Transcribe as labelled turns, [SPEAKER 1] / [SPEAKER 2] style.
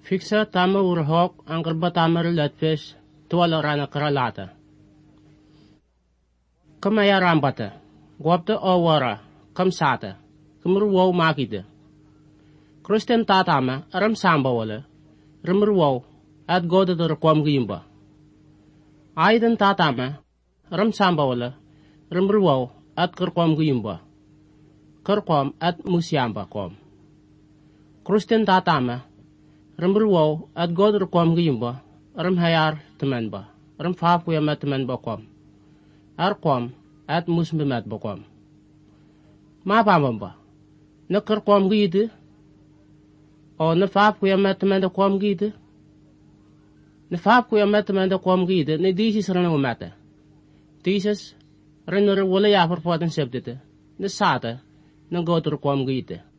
[SPEAKER 1] Fixa tama urhok angker batamar latfes tuwala rana karalata. Kamaya rambata, guapta awara, kamsata, kamruwaw makita. Kristen tatama aram samba wala, ramruwaw at goda kwam gimba. Aidan tatama aram samba wala, ramruwaw at karkwam gimba. Karkwam at musyamba kwam. Kristen tatama ramruwaw at goda kwam gimba, aram hayar temanba, aram fafuya temanba kwam. Arkwam at musbimat bakwam. Mapamamba, nakar kwam gide, o na fap kuya metamenda kwam gide. Na fap kuya metamenda kwam gide, ne disis rana umata. Disis rana wala ya verpoten septete, ne sata, na gotor kwam gide.